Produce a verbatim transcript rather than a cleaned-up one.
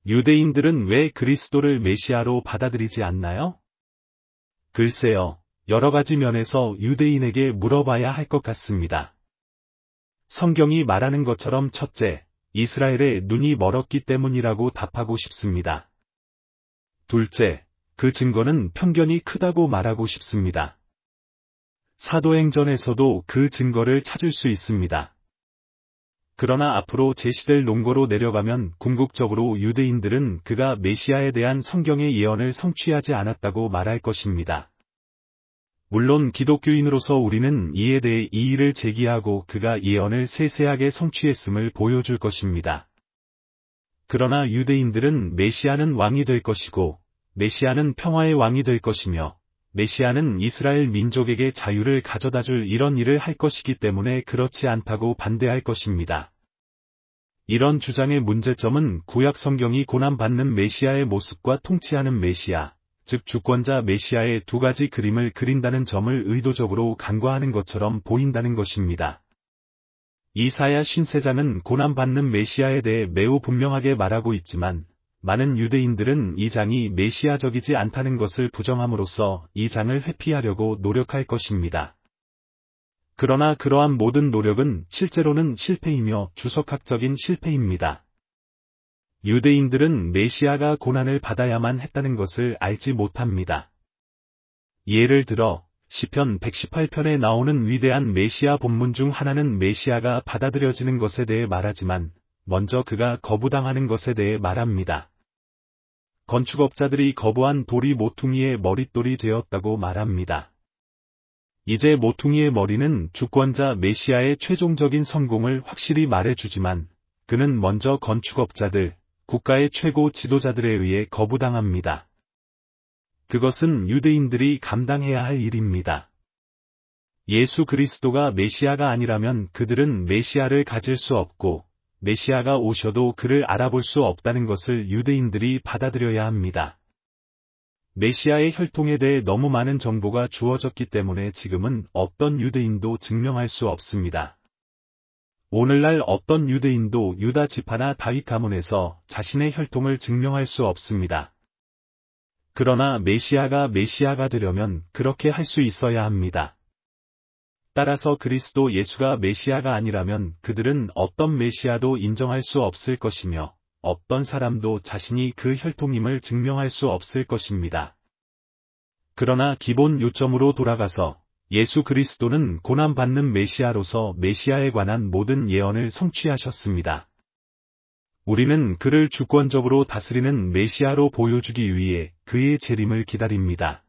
유대인들은 왜 그리스도를 메시아로 받아들이지 않나요? 글쎄요, 여러 가지 면에서 유대인에게 물어봐야 할 것 같습니다. 성경이 말하는 것처럼 첫째, 이스라엘의 눈이 멀었기 때문이라고 답하고 싶습니다. 둘째, 그 증거는 편견이 크다고 말하고 싶습니다. 사도행전에서도 그 증거를 찾을 수 있습니다. 그러나 앞으로 제시될 논거로 내려가면 궁극적으로 유대인들은 그가 메시아에 대한 성경의 예언을 성취하지 않았다고 말할 것입니다. 물론 기독교인으로서 우리는 이에 대해 이의를 제기하고 그가 예언을 세세하게 성취했음을 보여줄 것입니다. 그러나 유대인들은 메시아는 왕이 될 것이고, 메시아는 평화의 왕이 될 것이며, 메시아는 이스라엘 민족에게 자유를 가져다줄 이런 일을 할 것이기 때문에 그렇지 않다고 반대할 것입니다. 이런 주장의 문제점은 구약 성경이 고난받는 메시아의 모습과 통치하는 메시아, 즉 주권자 메시아의 두 가지 그림을 그린다는 점을 의도적으로 간과하는 것처럼 보인다는 것입니다. 이사야 오십삼 장은 고난받는 메시아에 대해 매우 분명하게 말하고 있지만, 많은 유대인들은 이 장이 메시아적이지 않다는 것을 부정함으로써 이 장을 회피하려고 노력할 것입니다. 그러나 그러한 모든 노력은 실제로는 실패이며 주석학적인 실패입니다. 유대인들은 메시아가 고난을 받아야만 했다는 것을 알지 못합니다. 예를 들어, 시편 백십팔 편에 나오는 위대한 메시아 본문 중 하나는 메시아가 받아들여지는 것에 대해 말하지만, 먼저 그가 거부당하는 것에 대해 말합니다. 건축업자들이 거부한 돌이 모퉁이의 머릿돌이 되었다고 말합니다. 이제 모퉁이의 머리는 주권자 메시아의 최종적인 성공을 확실히 말해주지만, 그는 먼저 건축업자들, 국가의 최고 지도자들에 의해 거부당합니다. 그것은 유대인들이 감당해야 할 일입니다. 예수 그리스도가 메시아가 아니라면 그들은 메시아를 가질 수 없고, 메시아가 오셔도 그를 알아볼 수 없다는 것을 유대인들이 받아들여야 합니다. 메시아의 혈통에 대해 너무 많은 정보가 주어졌기 때문에 지금은 어떤 유대인도 증명할 수 없습니다. 오늘날 어떤 유대인도 유다 지파나 다윗 가문에서 자신의 혈통을 증명할 수 없습니다. 그러나 메시아가 메시아가 되려면 그렇게 할 수 있어야 합니다. 따라서 그리스도 예수가 메시아가 아니라면 그들은 어떤 메시아도 인정할 수 없을 것이며, 어떤 사람도 자신이 그 혈통임을 증명할 수 없을 것입니다. 그러나 기본 요점으로 돌아가서 예수 그리스도는 고난받는 메시아로서 메시아에 관한 모든 예언을 성취하셨습니다. 우리는 그를 주권적으로 다스리는 메시아로 보여주기 위해 그의 재림을 기다립니다.